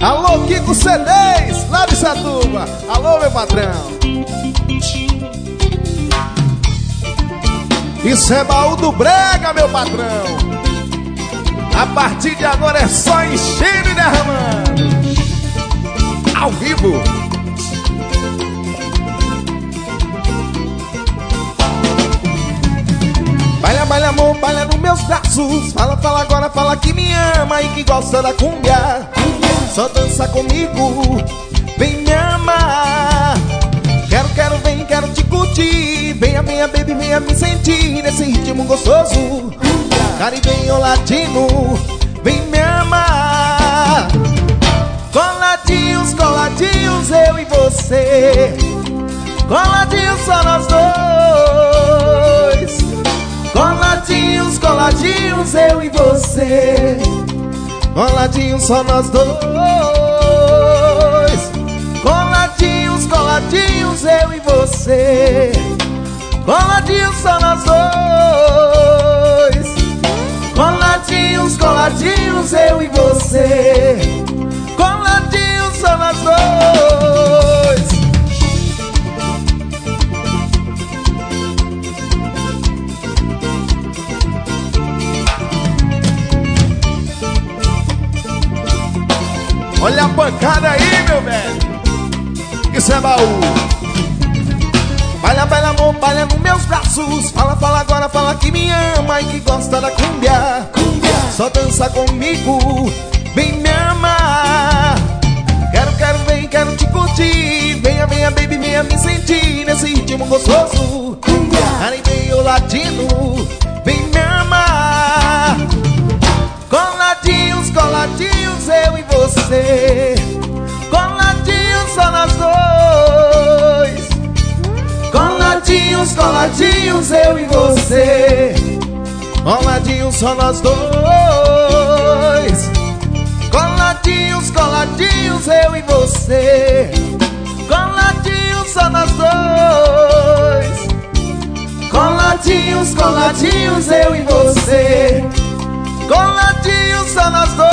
Alô, Kiko C10, lá de Satuba. Alô, meu patrão. Isso é baú do brega, meu patrão. A partir de agora é só enchendo e derramando. Ao vivo. Baila, baila, amor, baila nos meus braços. Fala, fala agora, fala que me ama e que gosta da cumbia. Só dança comigo, vem me amar. Quero, quero, vem, quero te curtir. Venha, venha, baby, venha me sentir nesse ritmo gostoso. Caribenho latino, vem me amar. Coladinhos, coladinhos, eu e você. Coladinhos só nós dois. Coladinhos, coladinhos, eu e você. Coladinhos só nós dois. Coladinhos, coladinhos, eu e você. Coladinhos só nós dois. Coladinhos, coladinhos, eu e você. Coladinhos só nós dois. Olha a pancada aí, meu velho. Isso é baú. Baila, baila, amor, baila nos meus braços. Fala, fala agora, fala que me ama e que gosta da cumbia. Só dança comigo, vem me amar. Quero, quero, vem, quero te curtir. Venha, venha, baby, venha me sentir nesse ritmo gostoso. Caribenho latino, vem me amar. Coladinhos, coladinhos, eu e você. Coladinhos só nós dois. Coladinhos, coladinhos, eu e você. Coladinhos só nós dois. Coladinhos, coladinhos, eu e você. Coladinhos só nós dois. Coladinhos, coladinhos, eu e você. Coladinhos só nós dois.